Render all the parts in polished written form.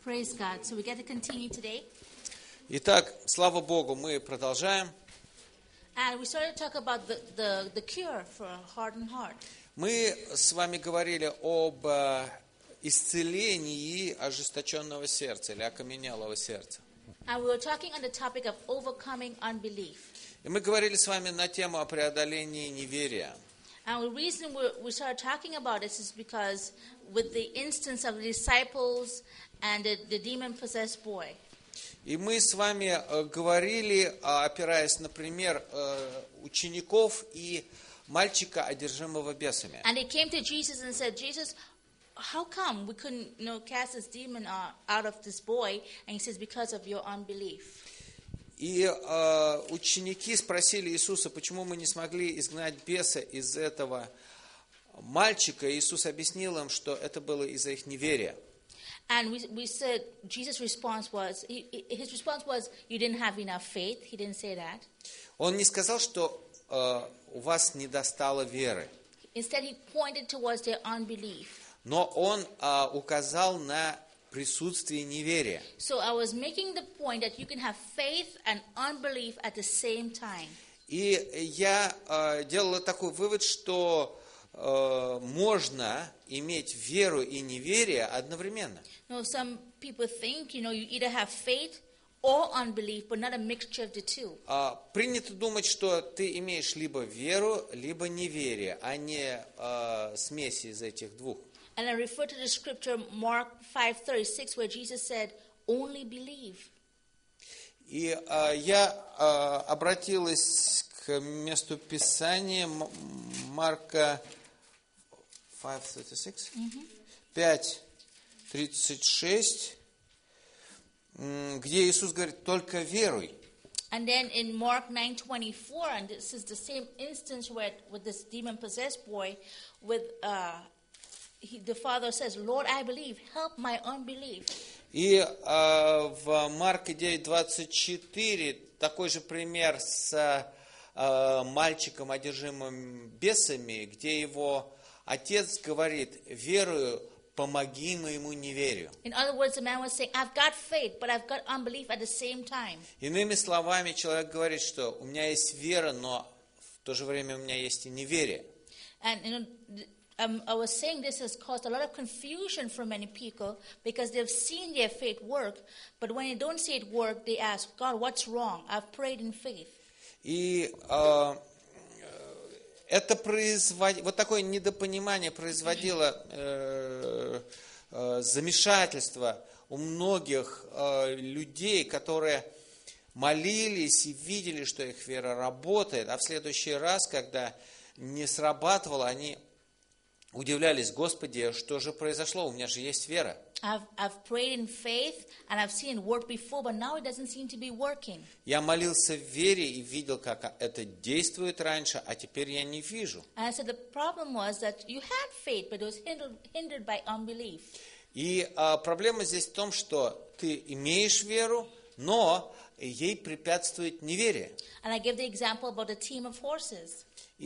Praise God. So we get to continue today. Итак, слава Богу, мы продолжаем. And we started to talk about the cure for a hardened heart. Мы с вами говорили об исцелении ожесточенного сердца или окаменелого сердца. And we were talking on the topic of overcoming unbelief. И мы говорили с вами на тему о преодолении неверия. And the reason we started talking about this is because with the instance of the disciples and the demon-possessed boy. И мы с вами говорили, опираясь на пример учеников и мальчика, одержимого бесами. And they came to Jesus and said, Jesus, how come we couldn't cast this demon out of this boy? And he says, because of your unbelief. И ученики спросили Иисуса, почему мы не смогли изгнать беса из этого мальчика. Иисус объяснил им, что это было из-за их неверия. And we said, Jesus' response was, his response was, you didn't have enough faith. He didn't say that. Он не сказал, что у вас недостало веры. Instead, he pointed towards their unbelief. Но он указал на присутствие неверия. So I was making the point that you can have faith and unbelief at the same time. И я делал такой вывод, что можно иметь веру и неверие одновременно. Some people think, you either have faith or unbelief, but not a mixture of the two. Принято думать, что ты имеешь либо веру, либо неверие, а не смесь из этих двух. And I refer to the scripture Mark 5:36, where Jesus said, "Only believe." И я обратилась к месту Писания Марка 5:36, 5:36, где Иисус говорит: «Только веруй». And then in Mark 9:24, and this is the same instance with this demon-possessed boy, with the father says, "Lord, I believe. Help my unbelief." И в Марка 9:24 такой же пример с мальчиком, одержимым бесами, где его отец говорит: «Верую, помоги моему неверию». In other words, the man was saying, "I've got faith, but I've got unbelief at the same time." Иными словами, человек говорит, что у меня есть вера, но в то же время у меня есть и неверие. And I was saying this has caused a lot of confusion for many people because they've seen their faith work, but when they don't see it work, they ask, God, what's wrong? I've prayed in faith. И это вот такое недопонимание производило замешательство у многих людей, которые молились и видели, что их вера работает, а в следующий раз, когда не срабатывало, они удивлялись: Господи, что же произошло? У меня же есть вера. I've prayed in faith and I've seen it work before, but now it doesn't seem to be working. Я молился в вере и видел, как это действует раньше, а теперь я не вижу. And I said the problem was that you had faith, but it was hindered by unbelief. И проблема здесь в том, что ты имеешь веру, но ей препятствует неверие. And I give the example about a team of horses. И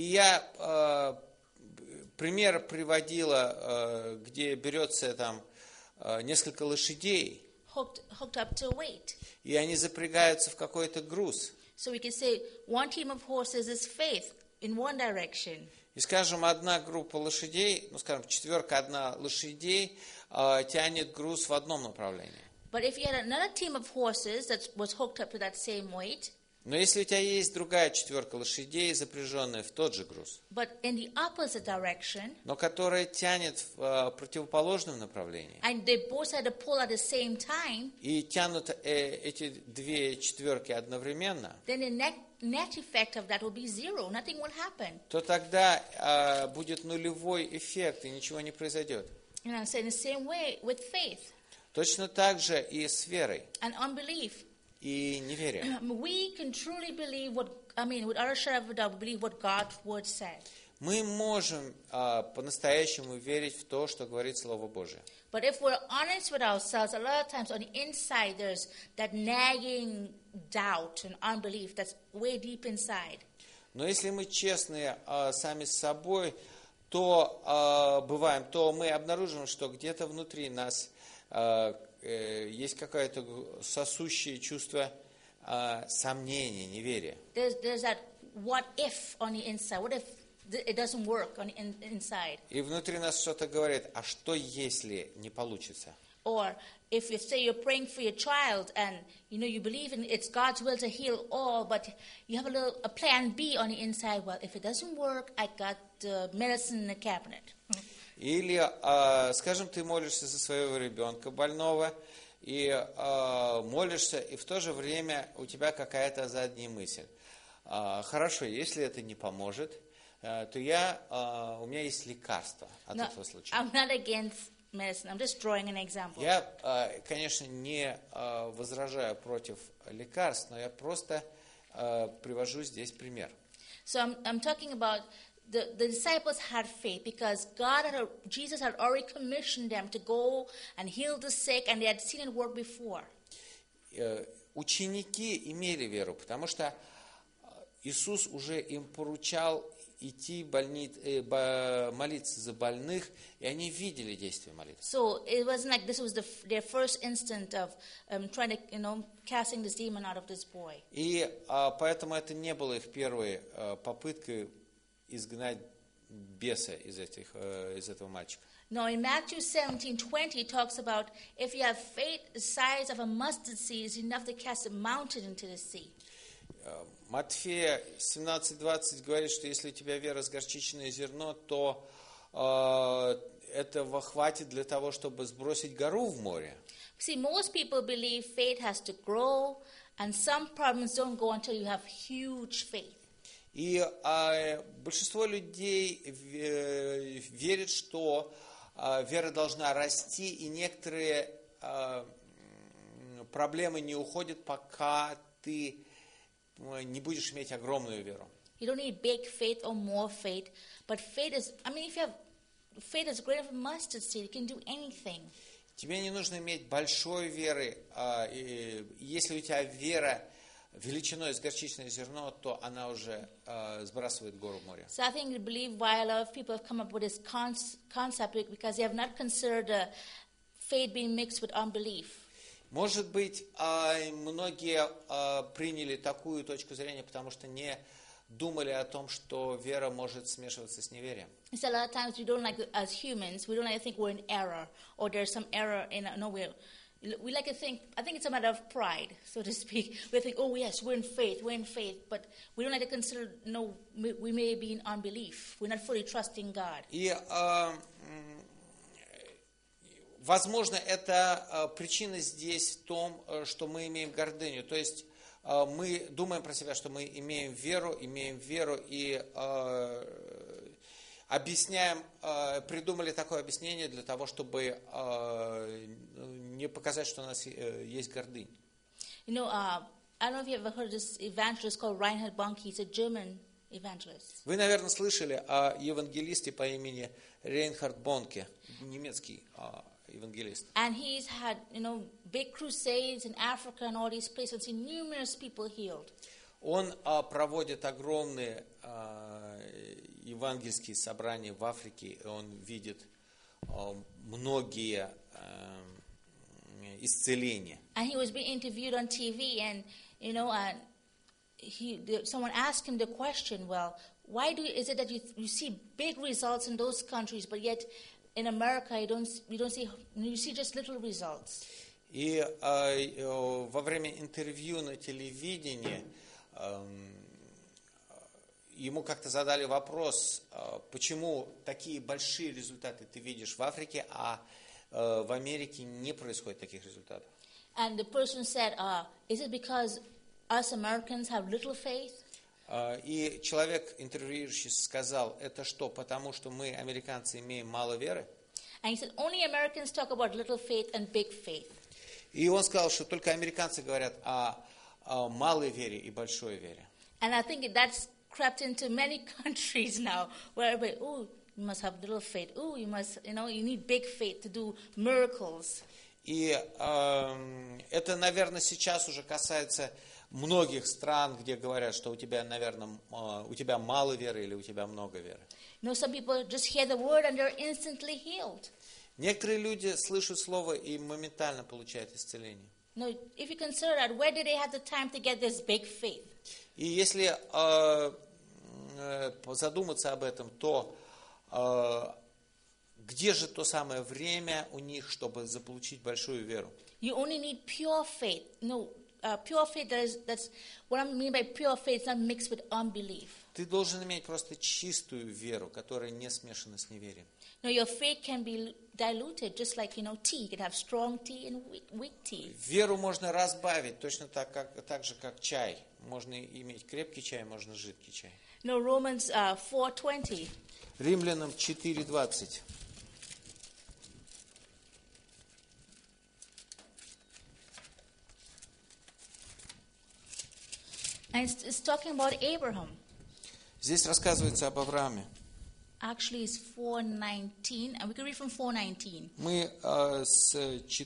я пример приводила, где берется там несколько лошадей, Hooked up to a weight. и они запрягаются в какой-то груз. So we can say one team of horses is faith in one direction. И, скажем, одна группа лошадей, одна лошадей тянет груз в одном направлении. But if you had another team of horses that was hooked up to that same weight, Но если у тебя есть другая четверка лошадей, запряженная в тот же груз, but in the opposite direction, но которая тянет в противоположном направлении, and they both had to pull at the same time, и тянут эти две четверки одновременно, then the net effect of that will be zero. Nothing will happen. то тогда будет нулевой эффект, и ничего не произойдет. So in the same way with faith Точно так же и с верой and unbelief. и неверием. We can truly believe with our share of doubt, believe what God's word said. Мы можем по-настоящему верить в то, что говорит Слово Божие. But if we're honest with ourselves, a lot of times on the inside there's that nagging doubt and unbelief that's way deep inside. Но если мы честны сами с собой, то мы обнаружим, что где-то внутри нас есть какое-то сосущее чувство сомнения, неверия. There's that what if on the inside. What if it doesn't work on the inside? И внутри нас что-то говорит, а что если не получится? Or if you say you're praying for your child and you believe in it's God's will to heal all, but you have a plan B on the inside. Well, if it doesn't work, I got medicine in the cabinet. Или, скажем, ты молишься за своего ребенка больного, и молишься, и в то же время у тебя какая-то задняя мысль. Хорошо, если это не поможет, то у меня есть лекарство от этого случая. I'm not against medicine. I'm just drawing an example. Я, конечно, не возражаю против лекарств, но я просто привожу здесь пример. So I'm talking about the disciples had faith because Jesus had already commissioned them to go and heal the sick, and they had seen it work before. Ученики имели веру, потому что Иисус уже им поручал идти молиться за больных, и они видели действие молитвы. So it wasn't like this was their first instant of trying to, casting this demon out of this boy. И поэтому это не было их первой попыткой изгнать беса из этого мальчика. No, in Matthew 17:20 it talks about if you have faith the size of a mustard seed, it's enough to cast a mountain into the sea. Матфея 17:20 говорит, что если у тебя вера с горчичное зерно, то этого хватит для того, чтобы сбросить гору в море. See, most people believe faith has to grow, and some problems don't go until you have huge faith. И большинство людей верит, что вера должна расти, и некоторые проблемы не уходят, пока ты не будешь иметь огромную веру. You don't need big faith or more faith, but faith is, if you have faith as great as a mustard seed, you can do anything. Тебе не нужно иметь большой веры. Если у тебя вера величиной с горчичное зерно, то она уже сбрасывает гору в море. So I think I believe why a lot of people have come up with this concept because they have not considered faith being mixed with unbelief. Может быть, многие приняли такую точку зрения, потому что не думали о том, что вера может смешиваться с неверием. So a lot of times we don't like, as humans, we don't like to think we're in error or there's some error in nowhere. We like to think, I think it's a matter of pride, so to speak. We think, oh yes, we're in faith, but we don't like to consider, no, we may be in unbelief. We're not fully trusting God. И, возможно, это причина здесь в том, что мы имеем гордыню. То есть мы думаем про себя, что мы имеем веру и придумали такое объяснение для того, чтобы не показать, что у нас есть гордынь. I don't know if you ever heard of this evangelist called Reinhard Bonnke. He's a German evangelist. Вы, наверное, слышали о евангелисте по имени Рейнхард Бонке, немецкий евангелист. And he's had, big crusades in Africa and all these places, and seen numerous people healed. Он проводит огромные евангельские собрания в Африке, и он видит многие исцеления. And he was being interviewed on TV, and someone asked him the question, well, why is it that you see big results in those countries, but yet in America you see just little results? И во время интервью на телевидении ему как-то задали вопрос, почему такие большие результаты ты видишь в Африке, а в Америке не происходит таких результатов. And the person said, is it because us Americans have little faith? И человек, интервьюирующий, сказал, это что, потому что мы, американцы, имеем мало веры? And he said, only Americans talk about little faith and big faith. И он сказал, что только американцы говорят о малой вере и большой вере. And I think that's crept into many countries now, where everybody, you must have little faith. You must, you need big faith to do miracles. И это, наверное, сейчас уже касается многих стран, где говорят, что у тебя, наверное, у тебя мало веры или у тебя много веры. Some people just hear the word and they're instantly healed. Некоторые люди слышат слово и моментально получают исцеление. No, if you consider that, where did they have the time to get this big faith? И если задуматься об этом, то где же то самое время у них, чтобы заполучить большую веру? You only need pure faith. No, pure faith, that's what I mean by pure faith, not mixed with unbelief. Ты должен иметь просто чистую веру, которая не смешана с неверием. No, your faith can be diluted, just like, tea. You can have strong tea and weak tea. Веру можно разбавить, точно так же, как чай. Можно иметь крепкий чай, можно жидкий чай. No, Romans 4:20. Римлянам 4:20. And it's talking about Abraham. Здесь рассказывается об Аврааме. Actually, it's 4:19, and we can read from 4:19. Мы с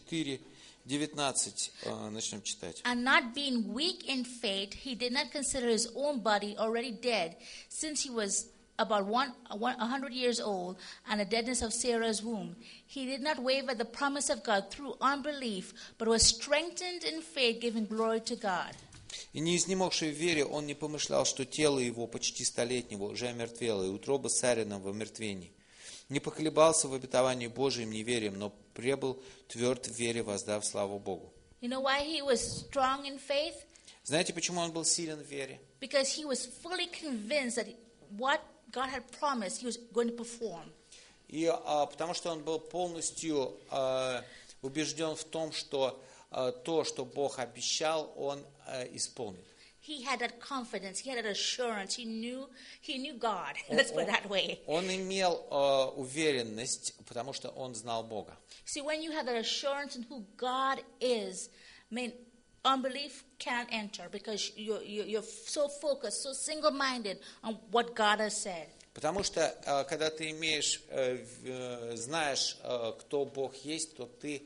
4:19 начнем читать. And not being weak in faith, he did not consider his own body already dead, since he was about 100 years old, and the deadness of Sarah's womb. He did not waver at the promise of God through unbelief, but was strengthened in faith, giving glory to God. И не изнемогший в вере, он не помышлял, что тело его почти столетнего уже омертвело, и утроба Сарина в омертвении. Не поколебался в обетовании Божиим неверием, но пребыл тверд в вере, воздав славу Богу. You know why he was strong in faith? Знаете, почему он был силен в вере? Because he was fully convinced that what God had promised, he was going to perform. И потому что он был полностью убежден в том, что то, что Бог обещал, он исполнит. He had that confidence, he had that assurance, he knew God. Let's put it that way. Он имел уверенность, потому что он знал Бога. See, when you have that assurance in who God is, unbelief can't enter because you're so focused, so single-minded on what God has said. Потому что, когда ты знаешь, кто Бог есть, то ты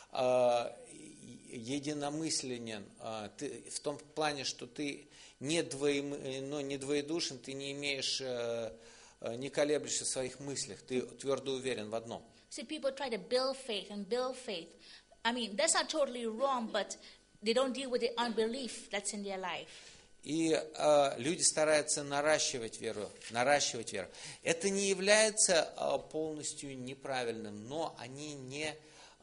единомысленен в том плане, что ты не двоедушен, ты не колеблешься в своих мыслях, ты твердо уверен в одном. See, people try to build faith. I mean, that's not totally wrong, but they don't deal with the unbelief that's in their life. И люди стараются наращивать веру. Это не является полностью неправильным, но они не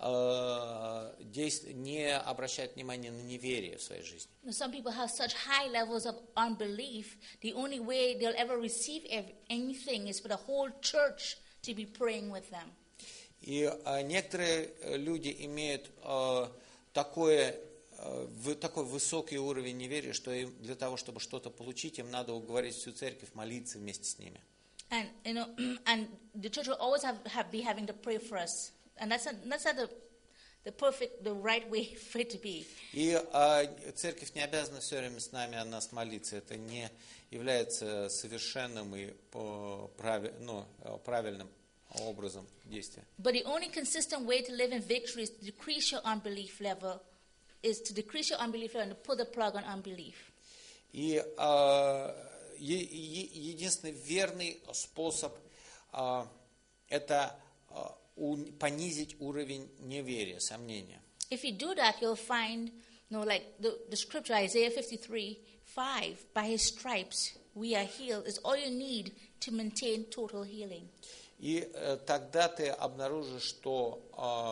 обращают внимания на неверие в своей жизни. Some people have such high levels of unbelief. The only way they'll ever receive anything is for the whole church to be praying with them. И некоторые люди имеют такой высокий уровень неверия, что им для того, чтобы что-то получить, им надо уговорить всю церковь молиться вместе с ними. And and the church will always be having to pray for us. And that's not the right way for it to be. И церковь не обязана все время с нами о нас молиться. Это не является совершенным и правильным образом действия. But the only consistent way to live in victory is to decrease your unbelief level, and to pull the plug on unbelief. И единственный верный способ это понизить уровень неверия, сомнения. If you do that, you'll find, like the scripture, Isaiah 53:5, by his stripes we are healed, is all you need to maintain total healing. И тогда ты обнаружишь, что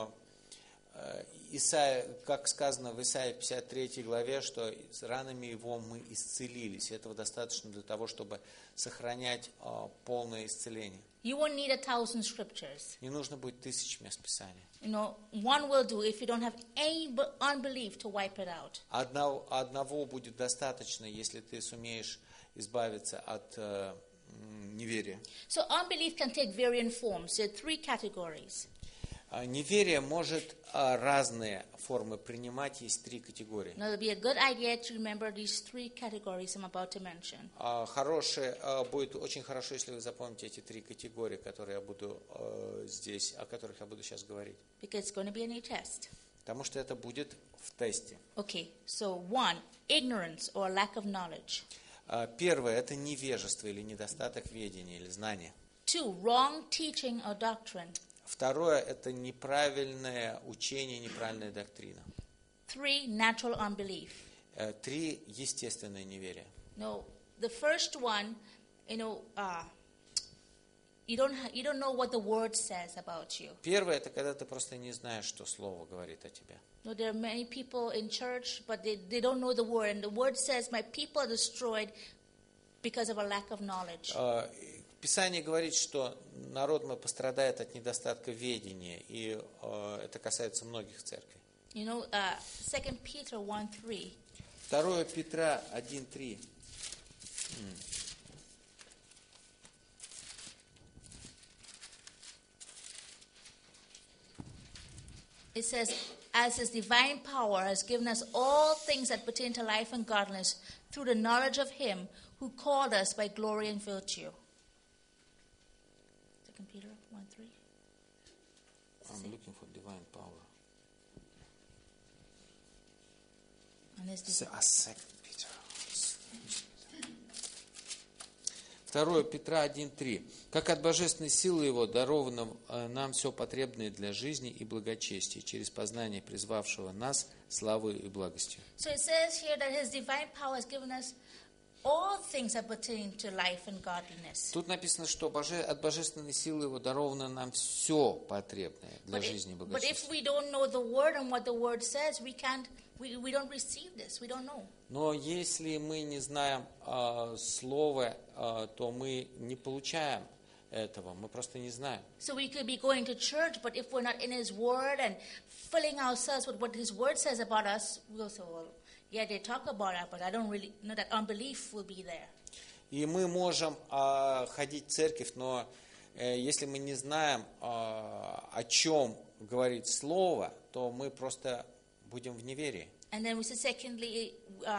Исаия, как сказано в Исаии 53 главе, что с ранами его мы исцелились. Этого достаточно для того, чтобы сохранять полное исцеление. You won't need 1,000 scriptures. Не нужно будет 1000 мест Писания. One will do if you don't have any unbelief to wipe it out. Одного будет достаточно, если ты сумеешь избавиться от неверия. So unbelief can take varying forms. There are 3 categories. Неверие может разные формы принимать, есть 3 категории. Now, it'll be a good idea to remember these 3 categories I'm about to mention. Будет очень хорошо, если вы запомните эти 3 категории, которые я буду здесь, о которых я буду сейчас говорить. Because it's going to be a new test. Потому что это будет в тесте. Okay, so 1, ignorance or lack of knowledge. Первое – это невежество или недостаток ведения или знания. 2, wrong teaching or doctrine. Второе – это неправильное учение, неправильная доктрина. 3, natural unbelief. 3 – естественное неверие. No, the first one, you don't know what the word says about you. Первое – это когда ты просто не знаешь, что Слово говорит о тебе. No, there are many people in church, but they don't know the word. And the word says, my people are destroyed because of a lack of knowledge. Писание говорит, что народ мой пострадает от недостатка ведения, и это касается многих церквей. 2 Peter 1:3. 2 Петра 1:3. It says, as his divine power has given us all things that pertain to life and godliness through the knowledge of him who called us by glory and virtue. 2 Peter 1:3. I'm looking for divine power. And his 2 Peter. 2 Петра 1:3. Как от божественной силы Его даровано нам все потребное для жизни и благочестия, через познание призвавшего нас славою и благостью. So it says here that his divine power has given us all things that pertain to life and godliness. Тут написано, что от божественной силы Его даровано нам все потребное для жизни и But благочестия. if we don't know the word and what the word says, we don't receive this. We don't know. Но если мы не знаем Слова, то мы не получаем этого, мы просто не знаем. So we could be going to church, but if we're not in his word and filling ourselves with what his word says about us, we'll say, well, yeah, they talk about it, but I don't really know that unbelief will be there. И мы можем ходить в церковь, но если мы не знаем, о чем говорит Слово, то мы просто будем в неверии. And then we say, secondly,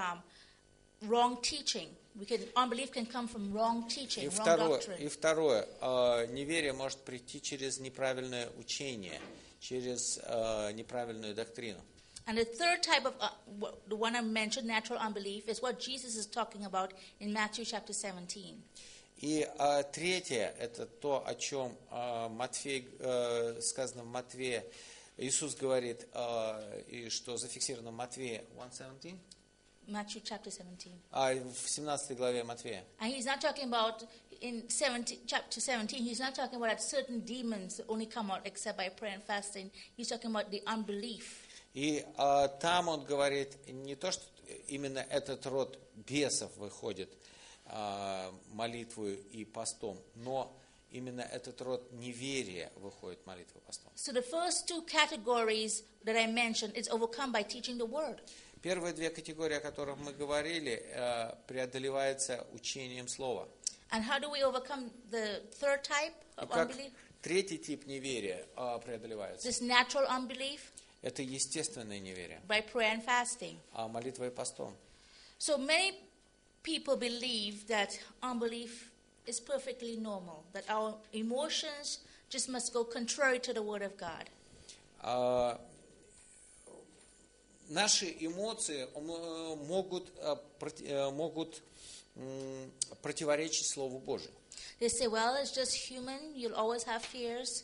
wrong teaching. Unbelief can come from wrong teaching, wrong doctrine. И второе, неверие может прийти через неправильное учение, через неправильную доктрину. And the third type of, the one I mentioned, natural unbelief, is what Jesus is talking about in Matthew chapter 17. И третье, это то, о чем сказано в Матфея. Иисус говорит, и что зафиксировано в Матфея 1:17. Matthew chapter 17. В 17 главе Матфея. And he's not talking about, in chapter 17, he's not talking about that certain demons only come out except by prayer and fasting. He's talking about the unbelief. И там он говорит не то, что именно этот род бесов выходит молитвой и постом, но именно этот род неверия выходит молитвой и постом. So the first two categories that I mentioned is overcome by teaching the word. Первые две категории, о которых мы говорили, преодолеваются учением слова. And how do we overcome the third type of Как unbelief? третий тип неверия преодолевается? This natural unbelief Это естественное неверие, by prayer and fasting. молитвой и постом. So many people believe that unbelief is perfectly normal, that our emotions just must go contrary to the word of God. Наши эмоции могут противоречить Слову Божию. They say, well, it's just human, you'll always have fears.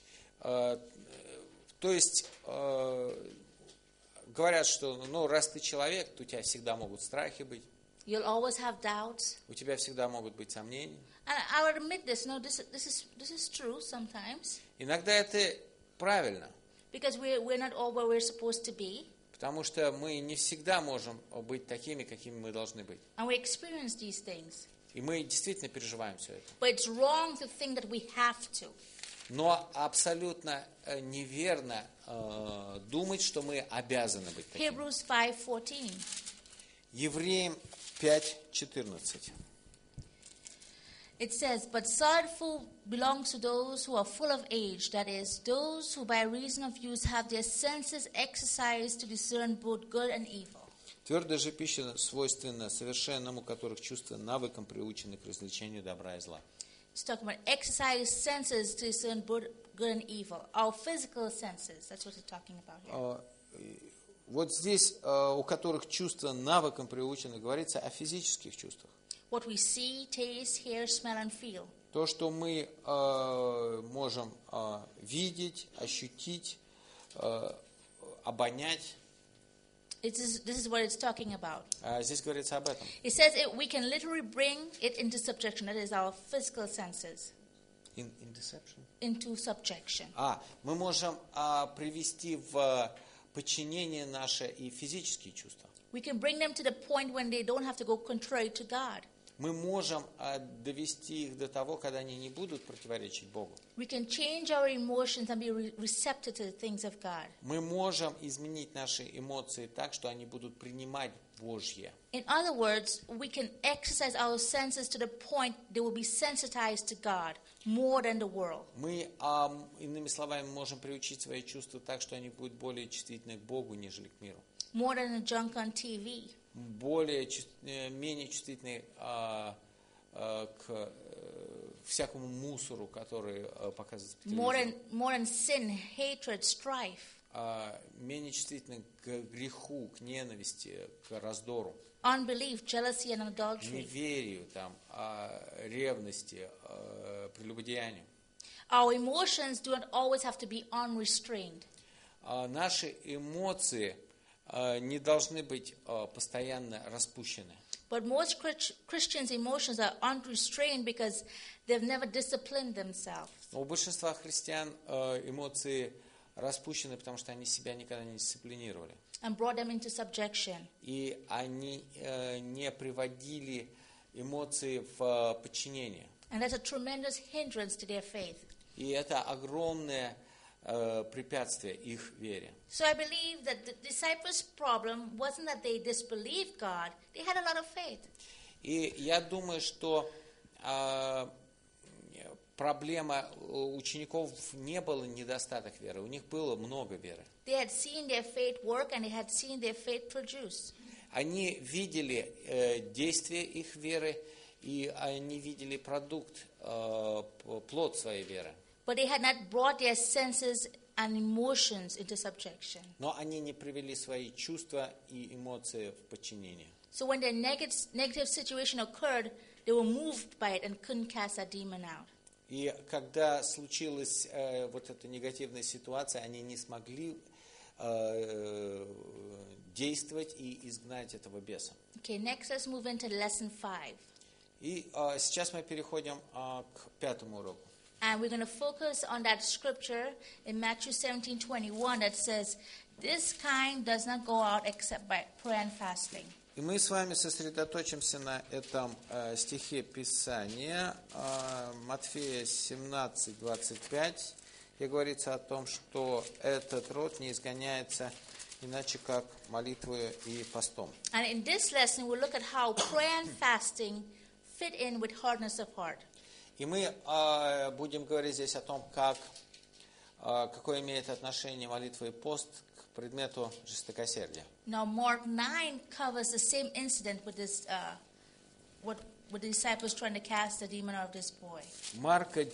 То есть говорят, что раз ты человек, то у тебя всегда могут страхи быть. You'll always have doubts. У тебя всегда могут быть сомнения. And I will admit this. No, this is true sometimes. Иногда это правильно, Because we're not all where we're supposed to be. потому что мы не всегда можем быть такими, какими мы должны быть. And we experience these things. И мы действительно переживаем все это. But it's wrong to think that we have to. Но абсолютно неверно думать, что мы обязаны быть такими. Hebrews 5:14. Евреям 5:14. It says, but solid food belongs to those who are full of age, that is, those who by reason of use have their senses exercised to discern both good and evil. Твердая же пища свойственна совершенному, которых чувства навыком приучены к развлечению добра и зла. It's talking about exercise senses to discern both good and evil. Our physical senses, that's what it's talking about here. Вот здесь, у которых чувства навыком приучены, говорится о физических чувствах. What we see, taste, hear, smell, and feel. То, что мы можем видеть, ощутить, обонять. This is what it's talking about. Здесь говорится об этом. It says we can literally bring it into subjection. That is our physical senses. In deception? Into subjection. Мы можем привести в подчинение наши и физические чувства. We can bring them to the point when they don't have to go contrary to God. Мы можем довести их до того, когда они не будут противоречить Богу. We can change our emotions and be receptive to the things of God. Мы можем изменить наши эмоции так, что они будут принимать Божье. In other words, we can exercise our senses to the point they will be sensitized to God more than the world. Мы, иными словами, можем приучить свои чувства так, что они будут более чувствительны к Богу, нежели к миру. More than the junk on TV. Менее чувствительны к всякому мусору, который показывается по телевизору. More than sin, hatred, strife. Менее чувствительны к греху, к ненависти, к раздору. Unbelief, jealousy and adultery. Неверию, ревности, прелюбодеянию. Our emotions do not always have to be unrestrained. Наши эмоции не должны быть постоянно распущены. But most Christians' emotions are unrestrained because they've never disciplined themselves. Но у большинства христиан эмоции распущены, потому что они себя никогда не дисциплинировали. And brought them into subjection. И они не приводили эмоции в подчинение. And that's a tremendous hindrance to their faith. И это огромное препятствие их вере. So I believe that the disciples' problem wasn't that they disbelieved God; they had a lot of faith. И я думаю, что проблема учеников не было недостаток веры, у них было много веры. They had seen their faith work and they had seen their faith produce. Они видели действие их веры, и они видели продукт, плод своей веры. But they had not brought their senses and emotions into subjection. Но они не привели свои чувства и эмоции в подчинение. So when their negative situation occurred, they were moved by it and couldn't cast that demon out. И когда случилась вот эта негативная ситуация, они не смогли действовать и изгнать этого беса. Okay, next let's move into lesson 5. И сейчас мы переходим к 5-му уроку. And we're going to focus on that scripture in Matthew 17:21 that says, "This kind does not go out except by prayer and fasting." И мы с вами сосредоточимся на этом стихе Писания, Матфея 17:25, где говорится о том, что этот род не изгоняется иначе как молитвой и постом. And in this lesson, we'll look at how prayer and fasting fit in with hardness of heart. И мы будем говорить здесь о том, какое имеет отношение молитва и пост к предмету жестокосердия. Now, Mark 9 covers the same incident with this, with the disciples trying to cast the demon out of this boy. Марка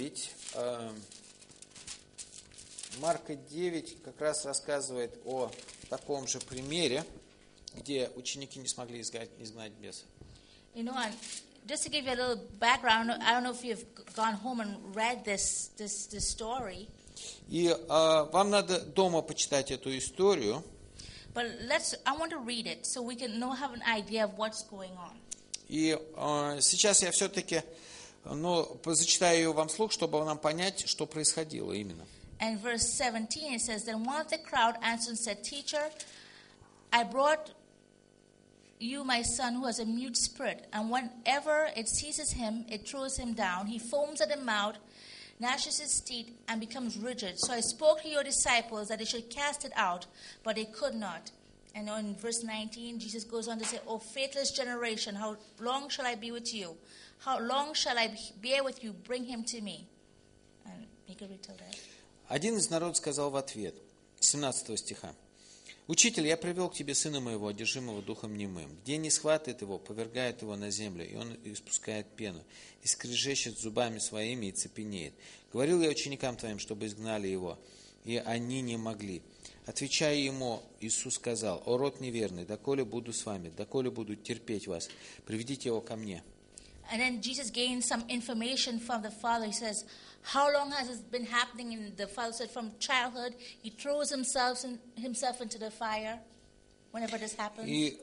9 как раз рассказывает о таком же примере, где ученики не смогли изгнать беса. You know, and just to give you a little background, I don't know if you've gone home and read this story. И вам надо дома почитать эту историю. But I want to read it so we can have an idea of what's going on. И сейчас я все-таки зачитаю ее вам вслух, чтобы нам понять, что происходило именно. And verse 17, it says, "Then one of the crowd answered and said, 'Teacher, I brought you my son who has a mute spirit, and whenever it seizes him, it throws him down. He foams at the mouth, gnashes his teeth, and becomes rigid. So I spoke to your disciples that they should cast it out, but they could not.'" And in verse 19, Jesus goes on to say, "O faithless generation, how long shall I be with you? How long shall I bear with you? Bring him to me." And you can read till that. Один из народа сказал в ответ, 17 стиха: «Учитель, я привел к тебе сына моего, одержимого духом немым. Где не схватывает его, повергает его на землю, и он испускает пену, и скрежещет зубами своими, и цепенеет. Говорил я ученикам твоим, чтобы изгнали его, и они не могли. Отвечая ему, Иисус сказал: о род неверный, доколе буду с вами, доколе буду терпеть вас, приведите его ко мне». And then Jesus gained some information from the father. He says, how long has this been happening? And the father said, from childhood, he throws himself into the fire whenever this happens. И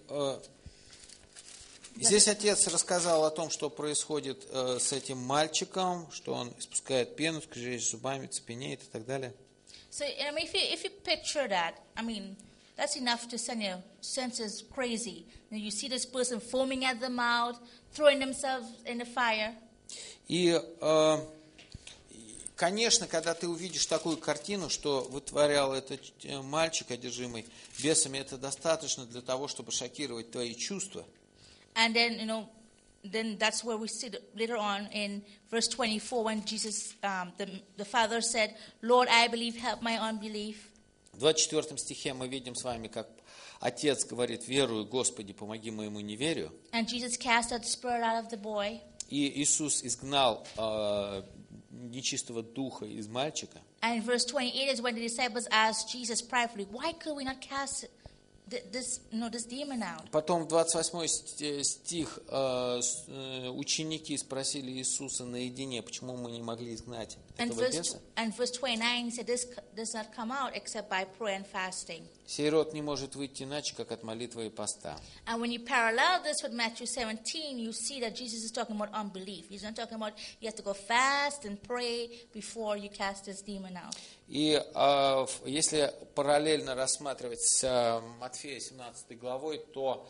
здесь отец рассказал о том, что происходит с этим мальчиком, что он испускает пену, скрежещет зубами, цепенеет и так далее. So, I mean, if you picture that, I mean, that's enough to send your senses crazy. You see this person foaming at the mouth, throwing themselves in the fire. И, конечно, когда ты увидишь такую картину, что вытворял этот мальчик, одержимый бесами, это достаточно для того, чтобы шокировать твои чувства. And then, then that's where we see later on in verse 24 when Jesus, the father said, Lord, I believe, help my unbelief. В 24 стихе мы видим с вами, как отец говорит: верую, Господи, помоги моему неверию. And Jesus cast out the spirit out of the boy. И Иисус изгнал нечистого духа из мальчика. And verse 28 is when the disciples asked Jesus privately, why could we not cast this demon out? Потом в 28 стих ученики спросили Иисуса наедине, почему мы не могли изгнать этого беса. And verse 29 he said, this does not come out except by prayer and fasting. Сей род не может выйти иначе, как от молитвы и поста. And when you parallel this with Matthew 17, you see that Jesus is talking about unbelief. He's not talking about you have to go fast and pray before you cast this demon out. И если параллельно рассматривать с Матфея 17 главой, то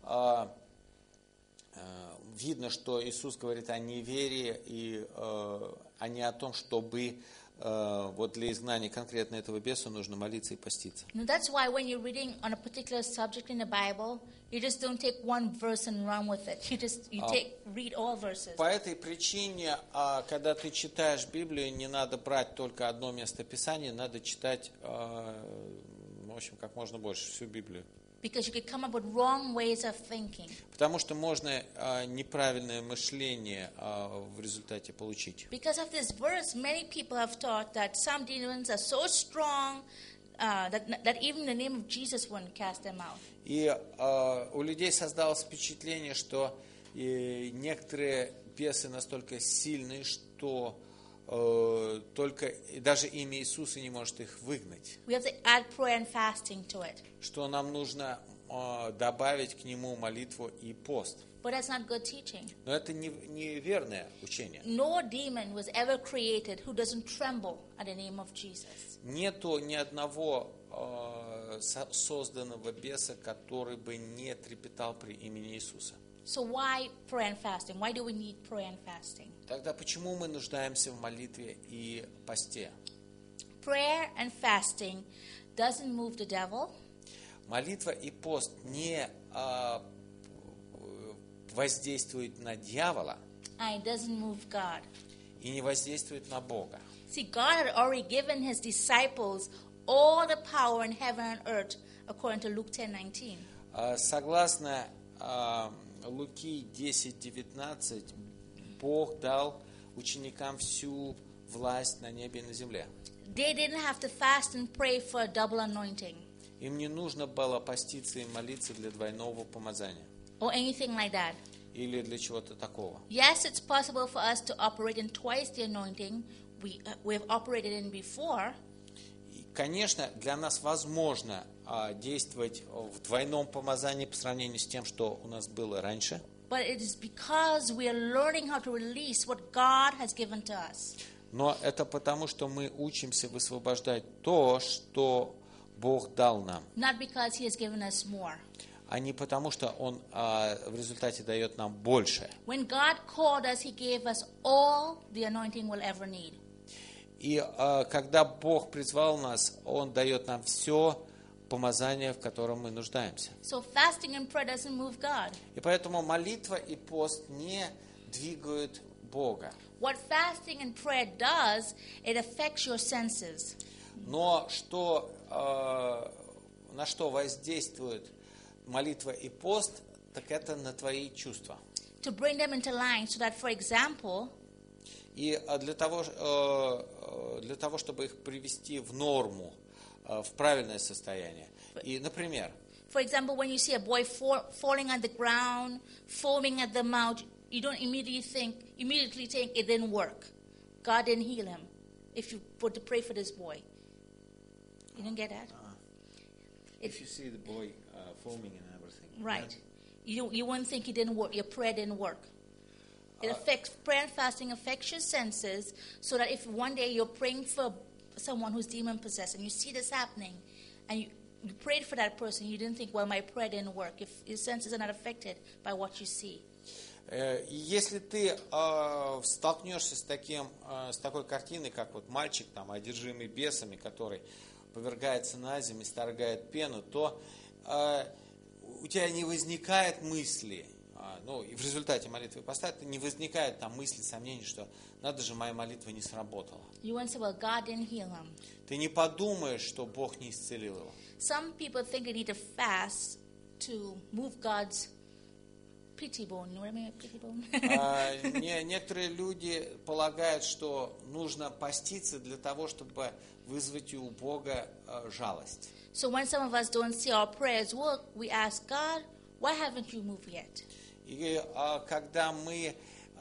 видно, что Иисус говорит о неверии, а не о том, чтобы вот для изгнания конкретно этого беса нужно молиться и поститься. Now that's why when you're reading on a particular subject in the Bible, you just don't take one verse and run with it. Read all verses. По этой причине, когда ты читаешь Библию, не надо брать только одно место Писания, надо читать, в общем, как можно больше всю Библию. Because you could come up with wrong ways of thinking. Потому что можно неправильное мышление в результате получить. Because of this verse, many people have taught that some demons are so strong that even the name of Jesus wouldn't cast them out. И у людей создалось впечатление, что некоторые бесы настолько сильные, что только даже имя Иисуса не может их выгнать. We have to add prayer and fasting to it. Что нам нужно добавить к нему молитву и пост. But that's not good teaching. Но это неверное учение. No demon was ever created who doesn't tremble at the name of Jesus. Нету ни одного созданного беса, который бы не трепетал при имени Иисуса. So why prayer and fasting? Why do we need prayer and fasting? Тогда почему мы нуждаемся в молитве и посте? Prayer and fasting doesn't move the devil. Молитва и пост не воздействует на дьявола. And it doesn't move God. И не воздействует на Бога. See, God had already given his disciples all the power in heaven and earth, according to Luke 10:19. Согласно Луки 10:19, Бог дал ученикам всю власть на небе и на земле. They didn't have to fast and pray for a double anointing. Им не нужно было поститься и молиться для двойного помазания. Or anything like that. Или для чего-то такого. Yes, it's possible for us to operate in twice the anointing we have operated in before. И, конечно, для нас возможно действовать в двойном помазании по сравнению с тем, что у нас было раньше. But it is because we are learning how to release what God has given to us. Но это потому, что мы учимся высвобождать то, что Бог дал нам. Not because He has given us more. А не потому, что Он в результате дает нам больше. When God called us, He gave us all the anointing we'll ever need. И когда Бог призвал нас, Он дает нам все помазание, в котором мы нуждаемся. So fasting and prayer doesn't move God. И поэтому молитва и пост не двигают Бога. What fasting and prayer does, it affects your senses. Но на что воздействует молитва и пост, так это на твои чувства. To bring them into line, so that, for example, И для того, чтобы их привести в норму, в правильное состояние. И, например, for example, when you see a boy falling on the ground, foaming at the mouth, you don't immediately think it didn't work. God didn't heal him. If you put to pray for this boy, you didn't get that. If you see the boy foaming and everything, right? You wouldn't think it didn't work. Your prayer didn't work. It affects prayer and fasting affects your senses, so that if one day you're praying for someone who's demon possessed and you see this happening, and you prayed for that person, you didn't think, well, my prayer didn't work. If your senses are not affected by what you see. Если ты столкнешься с такой картиной, как вот мальчик, там, одержимый бесами, который повергается на землю, исторгает пену, то у тебя не возникает мысли, ну, и в результате молитвы поста, не возникает там мысли, сомнений, что надо же, моя молитва не сработала. You won't say, well, God didn't heal him. Ты не подумаешь, что Бог не исцелил его. Some people think they need to fast to move God's pity bone. You know what I mean, pity bone? Некоторые люди полагают, что нужно поститься для того, чтобы вызвать у Бога жалость. So when some of us don't see our prayers work, we ask God, why haven't you moved yet? И когда мы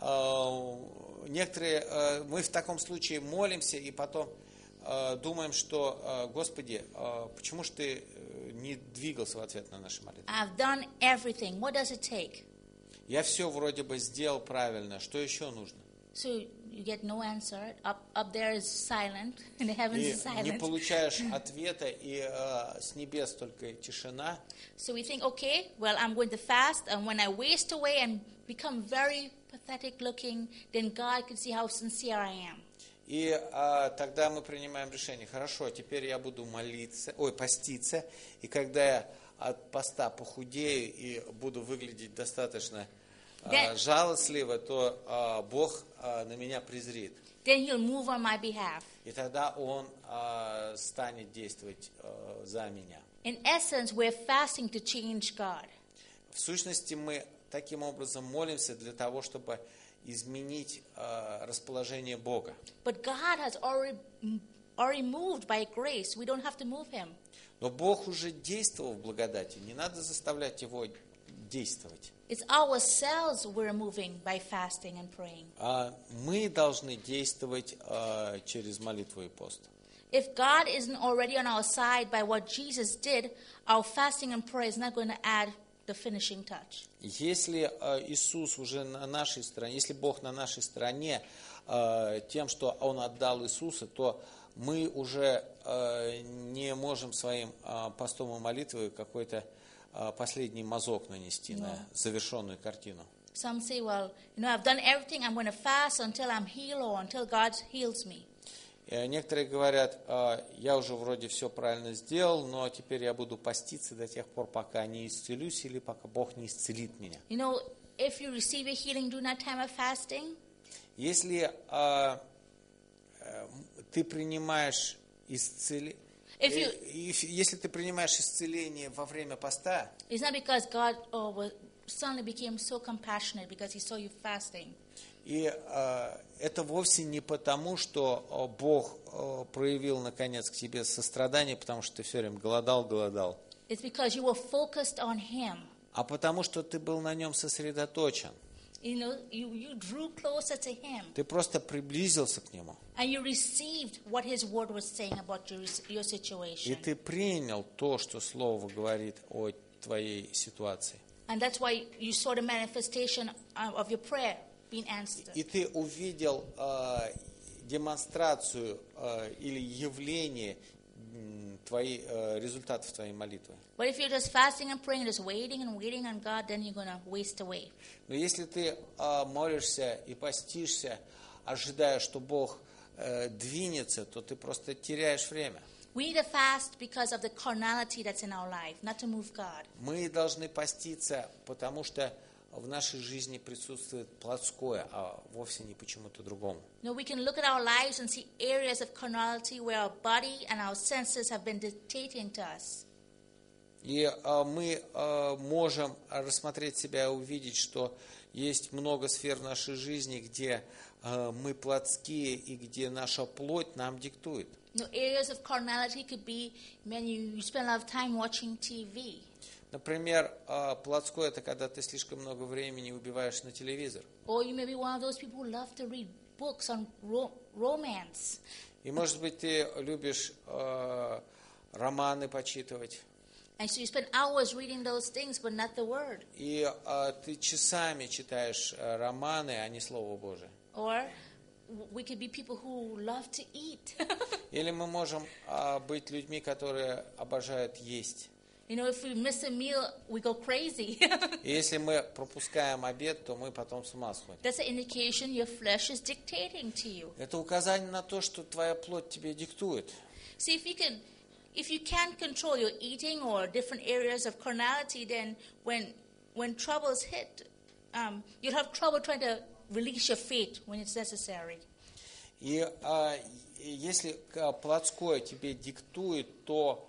мы в таком случае молимся и потом думаем, что, Господи, почему же ты не двигался в ответ на наши молитвы? I've done everything. What does it take? Я все вроде бы сделал правильно. Что еще нужно? So you get no answer. Up there is silent, and the heavens is silent. И не получаешь ответа, и с небес только тишина. So we think, okay, well, I'm going to fast, and when I waste away and become very pathetic looking, then God can see how sincere I am. И тогда мы принимаем решение, хорошо, теперь я буду поститься, и когда я от поста похудею и буду выглядеть достаточно жалостливо, то Бог на меня презрит. Then he'll move on my behalf. И тогда Он станет действовать за меня. In essence, we're fasting to change God. В сущности, мы таким образом молимся для того, чтобы изменить расположение Бога. But God has already moved by grace. We don't have to move him. Но Бог уже действовал в благодати. Не надо заставлять Его действовать. It's ourselves we're moving by fasting and praying. Мы должны действовать через молитву и пост. If God isn't already on our side by what Jesus did, our fasting and prayer is not going to add the finishing touch. Если Иисус уже на нашей стороне, если Бог на нашей стороне тем, что Он отдал Иисуса, то мы уже не можем своим постом и молитвой какой-то последний мазок нанести на завершенную картину. Some say, well, I've done everything. I'm going to fast until I'm healed or until God heals me. Некоторые говорят, я уже вроде все правильно сделал, но теперь я буду поститься до тех пор, пока не исцелюсь или пока Бог не исцелит меня. If you receive a healing during that time of fasting, если ты принимаешь исцеление, если ты принимаешь исцеление во время поста, it's not because God suddenly became so compassionate because he saw you fasting. И это вовсе не потому, что Бог проявил наконец к тебе сострадание, потому что ты все время голодал. It's because you were focused on him. А потому что ты был на нем сосредоточен. You drew closer to him. Ты просто приблизился к нему. And you received what his word was saying about your situation. И ты принял то, что Слово говорит о твоей ситуации. And that's why you saw the manifestation of your prayer being answered. И ты увидел демонстрацию или явление результатов твоей молитвы. But if you're just fasting and praying, just waiting on God, then you're going to waste away. Но если ты молишься и постишься, ожидая, что Бог двинется, то ты просто теряешь время. We need to fast because of the carnality that's in our life, not to move God. Мы должны поститься, потому что в нашей жизни присутствует плотское, а вовсе не почему-то другому. We can look at our lives and see areas of carnality where our body and our senses have been dictating to us. И мы можем рассмотреть себя и увидеть, что есть много сфер в нашей жизни, где мы плотские и где наша плоть нам диктует. Areas of carnality could be when you spend a lot of time watching TV. Например, плотской – это когда ты слишком много времени убиваешь на телевизор. Or you may be one of those people who love to read books on romance. И, может быть, ты любишь романы почитывать. And so you spend hours reading those things, but not the word. И ты часами читаешь романы, а не Слово Божие. Or we could be people who love to eat. Или мы можем быть людьми, которые обожают есть. You know, if we miss a meal, we go crazy. И если мы пропускаем обед, то мы потом с ума сходим. That's an indication your flesh is dictating to you. Это указание на то, что твоя плоть тебе диктует. See, if you can't control your eating or different areas of carnality, then when troubles hit, you'll have trouble trying to release your faith when it's necessary. И если плотское тебе диктует, то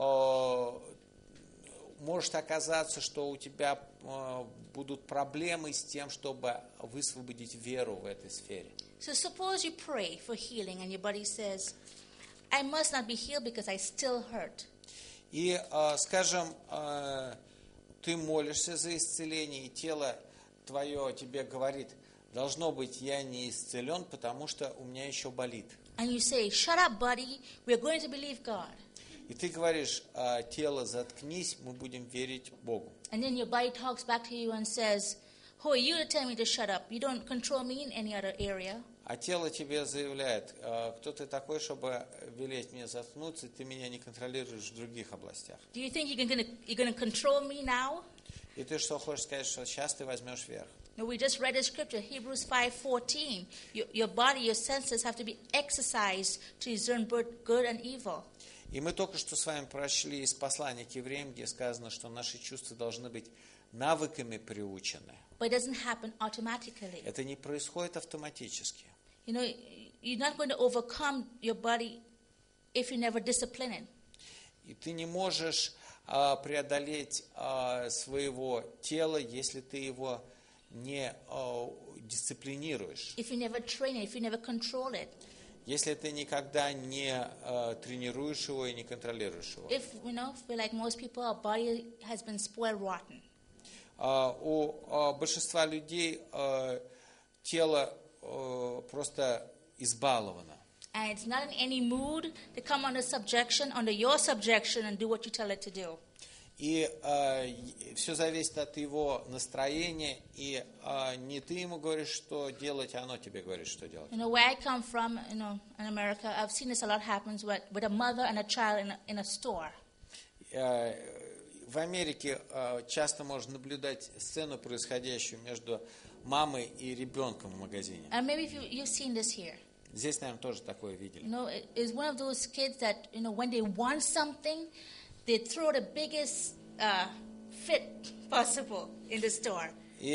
может оказаться, что у тебя будут проблемы с тем, чтобы высвободить веру в этой сфере. So suppose you pray for healing and your body says, I must not be healed because I still hurt. И, скажем, ты молишься за исцеление, и тело твое тебе говорит, должно быть, я не исцелен, потому что у меня еще болит. And you say, shut up, buddy, we're going to believe God. И ты говоришь, тело, заткнись, мы будем верить Богу. And then your body talks back to you and says, who are you to tell me to shut up? You don't control me in any other area. А тело тебе заявляет, кто ты такой, чтобы велеть мне заткнуться, ты меня не контролируешь в других областях. Do you think you're going to control me now? И ты что, хочешь сказать, что сейчас ты возьмешь верх? No, we just read the scripture, Hebrews 5:14. Your body, your senses have to be exercised to discern both good and evil. И мы только что с вами прочли из послания к евреям, где сказано, что наши чувства должны быть навыками приучены. But it doesn't happen automatically. Это не происходит автоматически. You know, you're not going to overcome your body if you never discipline it. И ты не можешь преодолеть своего тела, если ты его не дисциплинируешь. If you never train it, if you never control it. Если ты никогда не тренируешь его и не контролируешь его. If, you know, feel like most people, our body has been spoiled rotten. У большинства людей тело просто избаловано. And it's not in any mood to come under your subjection and do what you tell it to do. И все зависит от его настроения, и не ты ему говоришь, что делать, а оно тебе говорит, что делать. You know, where I come from, you know, in America, I've seen this a lot happens with a mother and a child in a store. В Америке часто можно наблюдать сцену, происходящую между мамой и ребенком в магазине. And maybe you've seen this here. Здесь, наверное, тоже такое видели. You know, it's one of those kids that, you know, when they want something, they throw the biggest fit possible in the store. И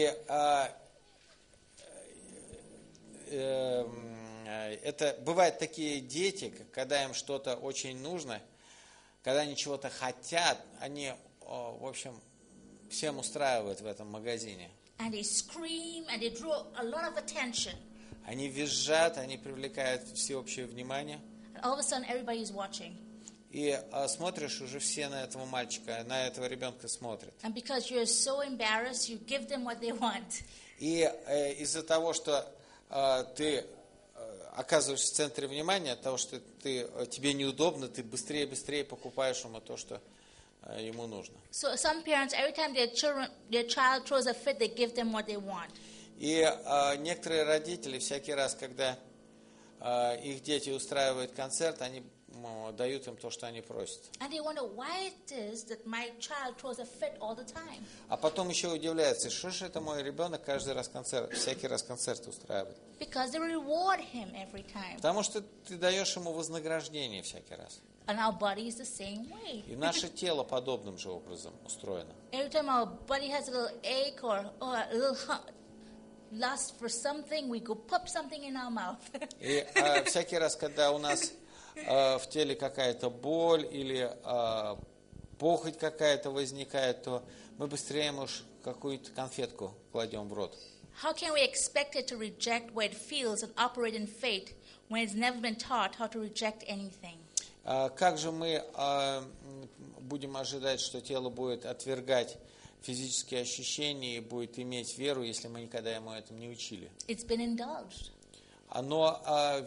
это бывают такие дети, когда им что-то очень нужно, когда они чего-то хотят, они, в общем, всем устраивают в этом магазине. And they scream and they draw a lot of attention. Они визжат, они привлекают всеобщее внимание. And all of a sudden everybody is watching. И смотришь, уже все на этого мальчика, на этого ребенка смотрят. And because you're so embarrassed, you give them what they want. И из-за того, что ты оказываешься в центре внимания, от того, что тебе неудобно, ты быстрее покупаешь ему то, что ему нужно. So some parents, every time their child throws a fit, they give them what they want. И некоторые родители всякий раз, когда их дети устраивают концерт, они дают им то, что они просят. And they wonder why it is that my child throws a fit all the time. А потом еще удивляются, что же это мой ребенок всякий раз концерт устраивает. Because they reward him every time. Потому что ты даешь ему вознаграждение всякий раз. And our body is the same way. И наше тело подобным же образом устроено. Every time our body has a little ache or a little lust for something, we go pop something in our mouth. И всякий раз, когда у нас в теле какая-то боль или похоть какая-то возникает, то мы быстрее уж какую-то конфетку кладем в рот. How can we expect it to reject what it feels and operate in faith when it's never been taught how to reject anything? Как же мы будем ожидать, что тело будет отвергать физические ощущения и будет иметь веру, если мы никогда ему этому не учили. It's been indulged. Оно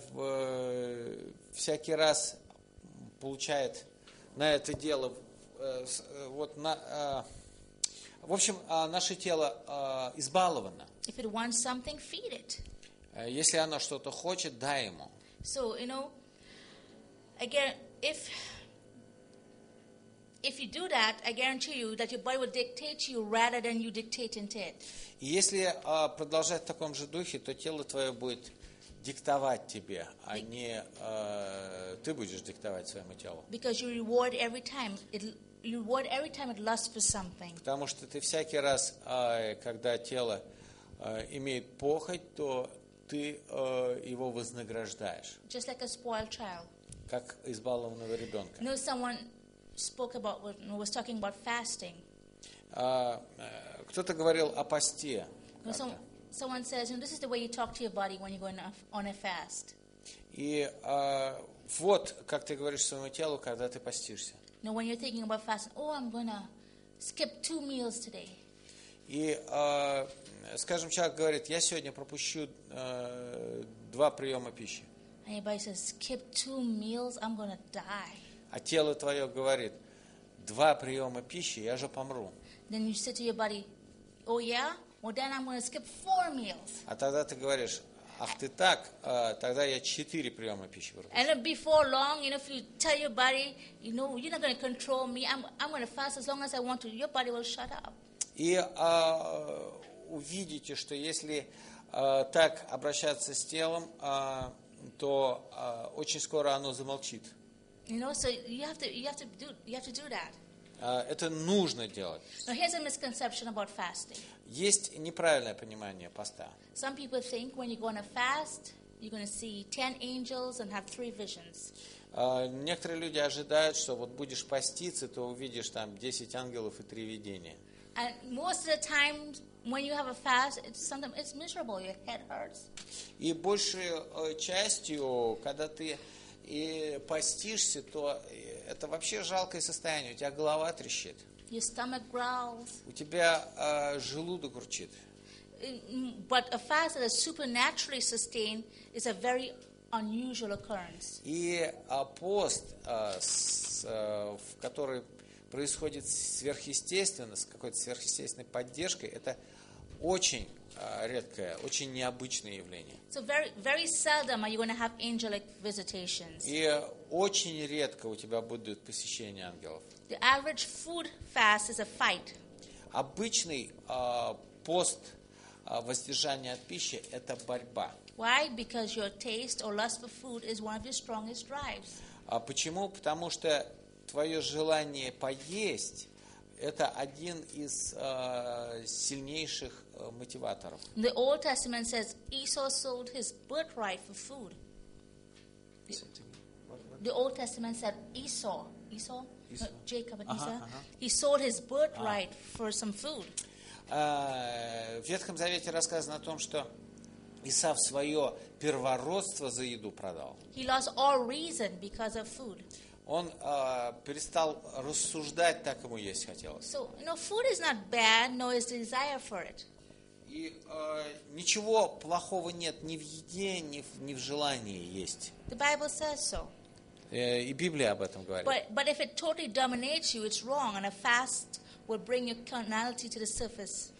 всякий раз получает на это дело, в общем, наше тело избаловано. If it wants something, feed it. Если оно что-то хочет, дай ему. So, again, if you do that, I guarantee you that your body will dictate to you rather than you dictating to it. И если продолжать в таком же духе, то тело твое будет диктовать тебе, а не ты будешь диктовать своему телу. Because you reward every time it lusts for something. Потому что ты всякий раз, когда тело имеет похоть, то ты его вознаграждаешь. Just like a spoiled child. Как избалованного ребенка. Someone was talking about fasting. Кто-то говорил о посте. Someone says, this is the way you talk to your body when you're going on a fast. И вот как ты говоришь своему телу, когда ты постишься. When you're thinking about fasting, I'm going to skip 2 meals today. И, скажем, человек говорит, я сегодня пропущу 2 приема пищи. And everybody says, skip 2 meals, I'm going to die. А тело твое говорит, 2 приема пищи, я же помру. Then you say to your body, oh yeah? Well, then I'm going to skip 4 meals. А тогда ты говоришь, ах ты так, тогда я 4 приема пищи пропущу. And before long, if you tell your body, you're not going to control me, I'm going to fast as long as I want to, your body will shut up. И увидите, что если так обращаться с телом, то очень скоро оно замолчит. So you have to do that. Это нужно делать. Now here's a misconception about fasting. Есть неправильное понимание поста. Some people think when you're going to fast, you're going to see 10 angels and have 3 visions. Некоторые люди ожидают, что вот будешь поститься, то увидишь там 10 ангелов и 3 видения. And most of the time, when you have a fast, sometimes it's miserable. Your head hurts. И большей частью, когда ты и постишься, то это вообще жалкое состояние. У тебя голова трещит. Your stomach growls. У тебя желудок урчит. But a fast that is supernaturally sustained is a very unusual occurrence. И пост, в который происходит сверхъестественно, с какой-то сверхъестественной поддержкой, это очень редкое, очень необычное явление. So very seldom are you going to have angelic visitations. И очень редко у тебя будут посещения ангелов. The average food fast is a fight. Обычный пост воздержания от пищи – это борьба. Why? Because your taste or lust for food is one of your strongest drives. Почему? Потому что твое желание поесть – это один из сильнейших мотиваторов. The Old Testament says Esau sold his birthright for food. The Old Testament said Esau, Jacob and Esau, he sold his birthright for some food. В Ветхом Завете рассказано о том, что Исав свое первородство за еду продал. He lost all reason because of food. Он перестал рассуждать, так ему есть хотелось. So, food is not bad, nor is desire for it. И ничего плохого нет ни в еде, ни в желании есть. The Bible says so. И Библия об этом говорит. But if it totally dominates you, it's wrong, and a fast will bring your carnality to the surface.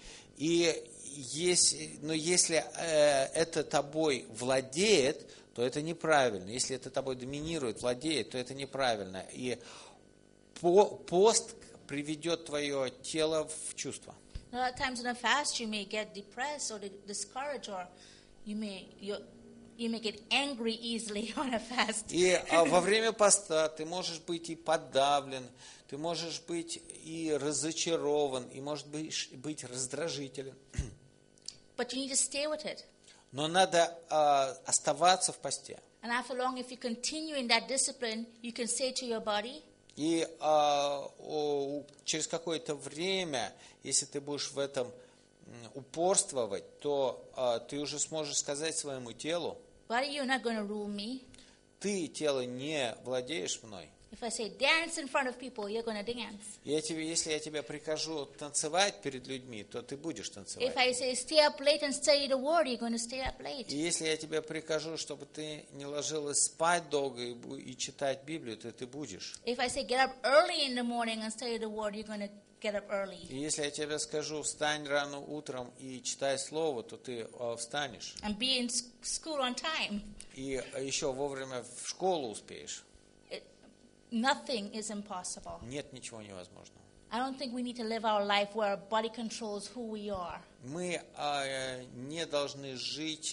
Но если это тобой владеет, то это неправильно. Если это тобой доминирует, владеет, то это неправильно. И пост приведет твое тело в чувство. A lot of times in a fast, you may get depressed or discouraged, or you may get angry easily on a fast. И во время поста ты можешь быть и подавлен, ты можешь быть и разочарован, и может быть раздражителен. But you need to stay with it. Но надо оставаться в посте. And after long, if you continue in that discipline, you can say to your body. И через какое-то время, если ты будешь в этом упорствовать, то ты уже сможешь сказать своему телу: Body, you're not going to rule me. Ты, тело, не владеешь мной. If I say dance in front of people, you're going to dance. Если я тебе прикажу танцевать перед людьми, то ты будешь танцевать. If I say stay up late and study the word, you're going to stay up late. И если я тебе прикажу, чтобы ты не ложилась спать долго и читать Библию, то ты будешь. If I say get up early in the morning and study the word, you're going to get up early. И если я тебе скажу, встань рано утром и читай Слово, то ты встанешь. And be in school on time. И еще вовремя в школу успеешь. Nothing is impossible. Нет ничего невозможного. I don't think we need to live our life where our body controls who we are. Мы не должны жить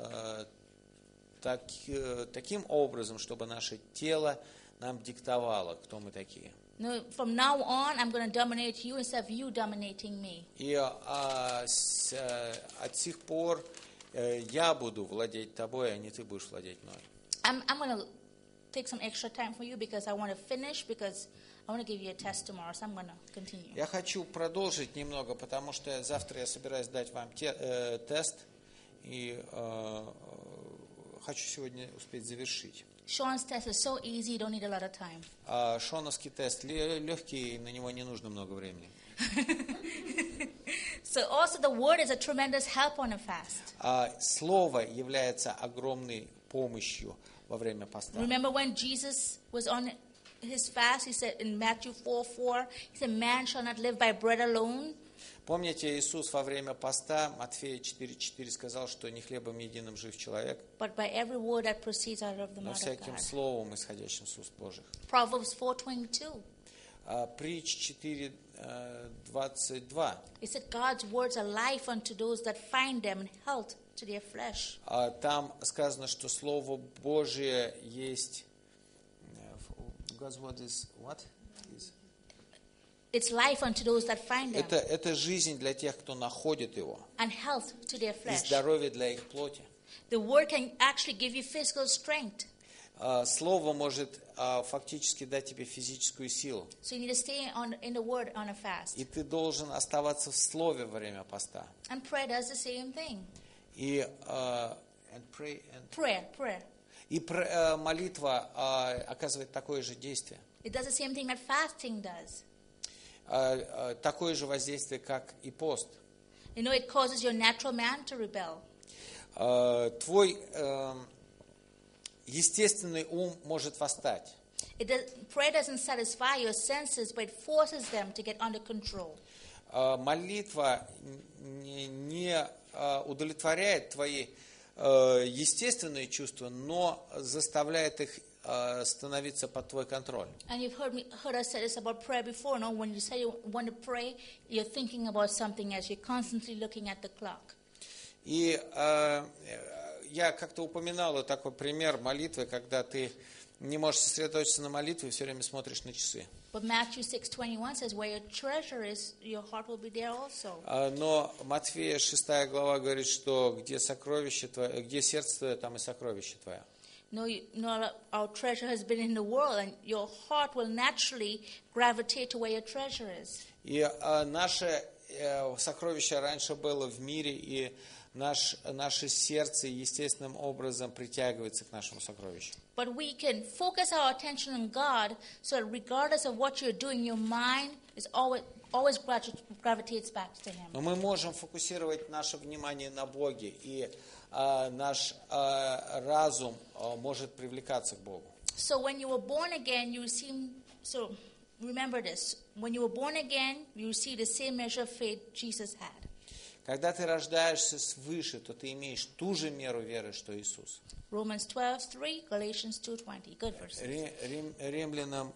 таким образом, чтобы наше тело нам диктовало, кто мы такие. No, from now on, I'm going to dominate you instead of you dominating me. И от сих пор я буду владеть тобой, а не ты будешь владеть мной. I'm going to take some extra time for you because I want to finish, because I want to give you a test tomorrow, so I'm going to continue. Я хочу продолжить немного, потому что завтра я собираюсь дать вам тест, и хочу сегодня успеть завершить. Sean's test is so easy, you don't need a lot of time. Шоновский тест легкий, на него не нужно много времени. So also the word is a tremendous help on a fast. Слово является огромной помощью во время поста. Remember when Jesus was on his fast, he said in Matthew 4:4, he said, "Man shall not live by bread alone." Помните, Иисус во время поста, Матфея 4:4 сказал, что не хлебом единым жив человек, But by every word that proceeds out of the но mouth of всяким God. словом, исходящим с уст Божьих. Proverbs 4:22. Притч 4:22. It said, God's words are life unto those that find them and health to their flesh. Там сказано, что Слово Божие есть... God's word is what? It's life unto those that find them Это жизнь для тех, кто находит его, and health to their и flesh. здоровье для их плоти. The word can actually give you physical strength. Слово может фактически дать тебе физическую силу. So you need to stay in the word on a fast. И ты должен оставаться в Слове во время поста. And prayer does the same thing. И Prayer. молитва оказывает такое же действие. It does the same thing that fasting does. Такое же воздействие, как и пост. You know, it causes your natural man to rebel. Твой естественный ум может восстать. Prayer doesn't satisfy your senses, but it forces them to get under control. Молитва не удовлетворяет твои естественные чувства, но заставляет их становиться под твой контроль. And you've heard us say this about prayer before, no? When you say you want to pray, you're thinking about something else. You're constantly looking at the clock. И я как-то упоминал такой пример молитвы, когда ты не можешь сосредоточиться на молитве, все время смотришь на часы. But Matthew 6:21 says, where your treasure is, your heart will be there also. Но Матфея 6 глава говорит, что где сокровище твое, где сердце твое, там и сокровище твое. No, our treasure has been in the world, and your heart will naturally gravitate to where your treasure is. И наше сокровище раньше было в мире, и наше сердце естественным образом притягивается к нашему сокровищу. But we can focus our attention on God, so that regardless of what you're doing, your mind is always gravitates back to Him. Но мы можем фокусировать наше внимание на Боге, и наш разум может привлекаться к Богу. So when you were born again, so remember this. When you were born again, you received the same measure of faith Jesus had. Когда ты рождаешься свыше, то ты имеешь ту же меру веры, что Иисус. Romans 12:3, Galatians 2:20. Good verse. Римлянам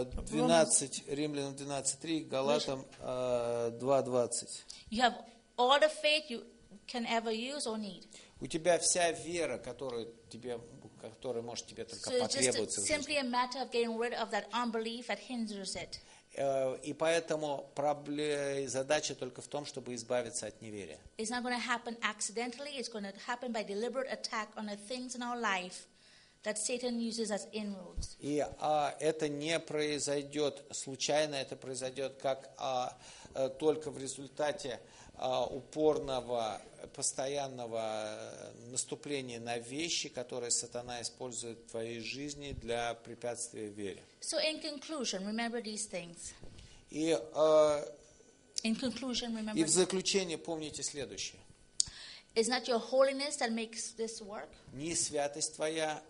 12:3, Галатам 2:20. You have all the faith you can ever use or need. У тебя вся вера, которая может тебе только So it's потребоваться just в жизни. simply a matter of getting rid of that unbelief that hinders it. И поэтому задача только в том, чтобы избавиться от неверия. It's not going to happen accidentally. It's going to happen by deliberate attack on the things in our life that Satan uses as inroads. И это не произойдет случайно, это произойдет как только в результате упорного, постоянного наступления на вещи, которые сатана использует в твоей жизни для препятствия вере. So in conclusion, remember these things. И In conclusion, в remember, заключение помните следующее. it's not your holiness that makes this work. Не святость твоя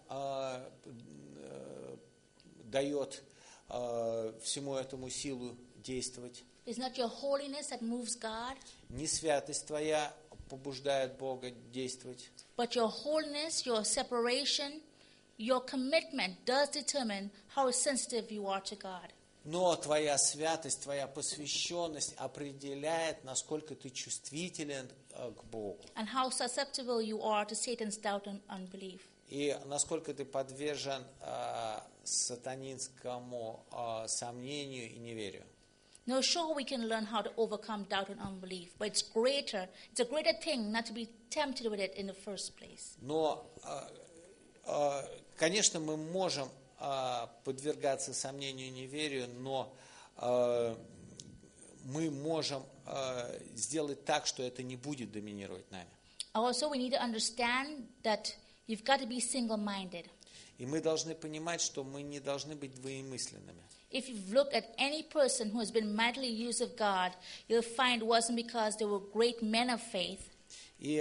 дает всему этому силу действовать. It's not your holiness that moves God, Не святость твоя побуждает Бога действовать. but your holiness, your separation, your commitment does determine how sensitive you are to God. Но твоя святость, твоя посвященность определяет, насколько ты чувствителен к Богу. And how susceptible you are to Satan's doubt and unbelief. И насколько ты подвержен сатанинскому сомнению и неверию. Now, sure, we can learn how to overcome doubt and unbelief, but it's a greater thing not to be tempted with it in the first place. Но, конечно, мы можем подвергаться сомнению и неверию, но мы можем сделать так, что это не будет доминировать нами. Also, we need to understand that you've got to be single-minded. И мы должны понимать, что мы не должны быть двоемысленными. If you've looked at any person who has been mightily used of God, you'll find it wasn't because they were great men of faith. И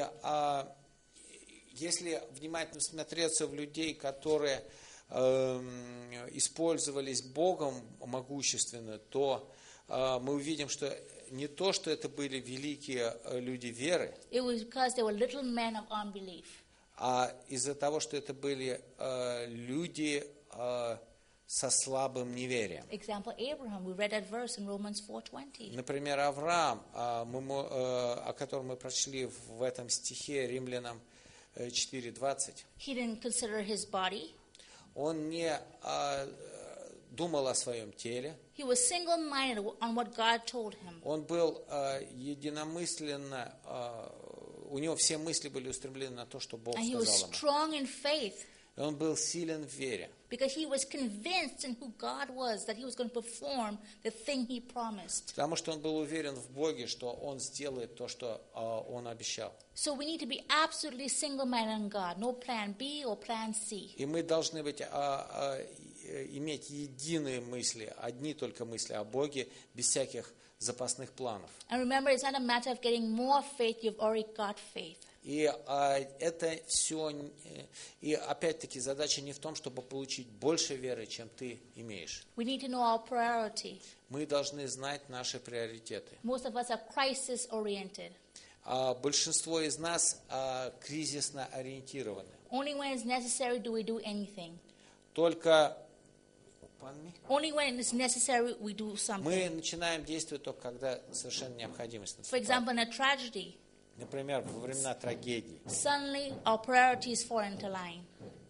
если внимательно смотреться в людей, которые использовались Богом могущественно, то мы увидим, что не то, что это были великие люди веры, It was because they were little men of unbelief. а из-за того, что это были люди со слабым неверием. Example, Abraham. We read that verse in Romans 4:20. Например, Авраам, о котором мы прочли в этом стихе Римлянам 4:20. He didn't consider his body. Он не думал о своем теле. He was single-minded on what God told him. Он был единомысленно, у него все мысли были устремлены на то, что Бог And he was сказал ему. strong in faith И он был силен в вере, because he was convinced in who God was, that he was going to perform the thing he promised. потому что он был уверен в Боге, что он сделает то, что он обещал. So we need to be absolutely single-minded on God. No plan B or plan C. И мы должны быть, иметь единые мысли, одни только мысли о Боге, без всяких запасных планов. And remember, it's not a matter of getting more faith. You've already got faith. И это все, и опять-таки задача не в том, чтобы получить больше веры, чем ты имеешь. We need to know our priority. Мы должны знать наши приоритеты. Most of us are crisis-oriented. Большинство из нас кризисно ориентированы. Only when it's necessary do we do anything. Только Only when it's necessary we do something. мы начинаем действовать только когда совершенно необходимость For наступает. example, in a tragedy, Например, во времена трагедии. suddenly our priorities fall into line.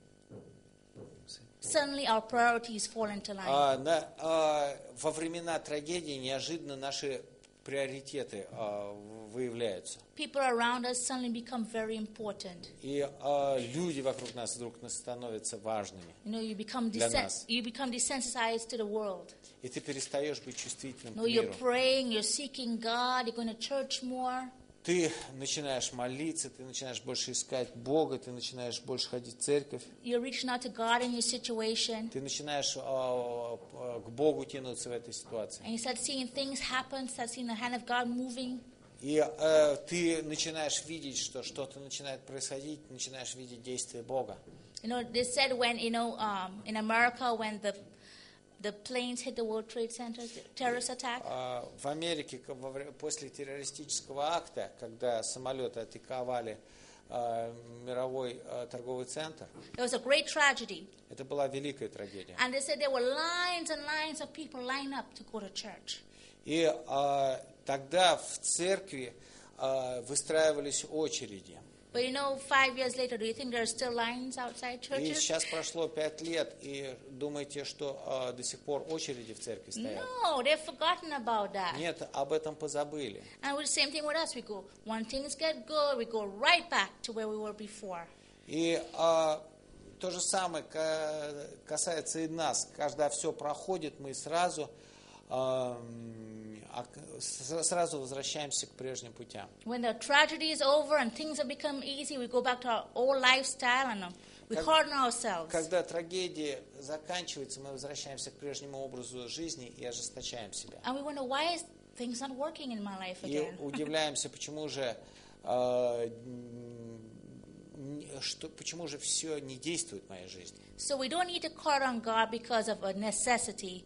Suddenly our priorities fall into line. Во времена трагедии неожиданно наши приоритеты выявляются. People around us suddenly become very important. И люди вокруг нас вдруг становятся важными. You know, you become Для нас. desensitized to the world. И ты перестаешь быть чувствительным You к know, you're миру. praying, you're seeking God, you're going to church more. Ты начинаешь молиться, ты начинаешь больше искать Бога, ты начинаешь больше ходить в церковь, You're reaching out to God in your situation. ты начинаешь к Богу тянуться в этой ситуации. And you start seeing things happen, start seeing the hand of God moving. И ты начинаешь видеть, что что-то начинает происходить, начинаешь видеть действие Бога. You know, they said when, in America, when the planes hit the World Trade Center, the terrorist attack, В Америке после террористического акта, когда самолеты атаковали мировой торговый центр, there was a great tragedy. это была великая трагедия. And they said there were lines and lines of people lined up to go to church. И тогда в церкви выстраивались очереди. But you know, 5 years later, do you think there are still lines outside И churches? сейчас прошло 5 лет, и думаете, что до сих пор очереди в церкви стоят? No, they've forgotten about that. Нет, об этом позабыли. And the same thing with us. We go, when things get good, we go right back to where we were before. И То же самое касается и нас. Когда все проходит, мы сразу возвращаемся к прежним путям. When the tragedy is over and things have become easy, we go back to our old lifestyle and we harden ourselves. Когда трагедия заканчивается, мы возвращаемся к прежнему образу жизни и ожесточаем себя. And we wonder, why is things not working in my life И again? удивляемся, почему же все не действует в моей жизни. So we don't need to call on God because of a necessity.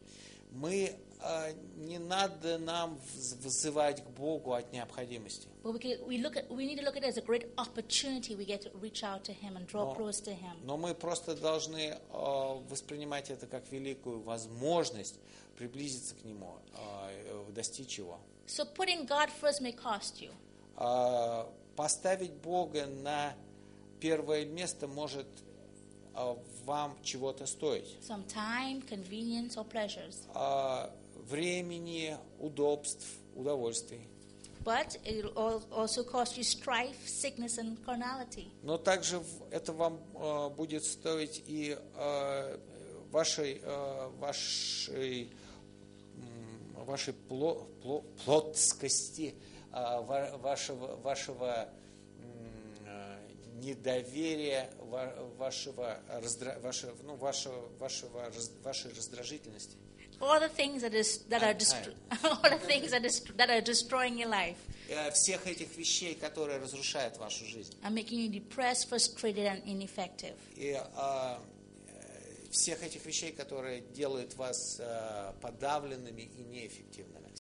Не надо нам взывать к Богу от необходимости. But we need to look at it as a great opportunity. We get to reach out to Him and draw close to Him. Но мы просто должны воспринимать это как великую возможность приблизиться к Нему, достичь Его. So putting God first may cost you. Поставить Бога на первое место может вам чего-то стоить. Some time, convenience, or pleasures. Времени, удобств, удовольствий. But it will also cost you strife, sickness, and carnality. Но также это вам будет стоить и вашей плотскости, вашего недоверия, вашей раздражительности. All the things that are destroying your life. Всех этих вещей, которые разрушают вашу жизнь. And making you depressed, frustrated, and ineffective. И всех этих вещей, которые делают вас подавленными и неэффективными.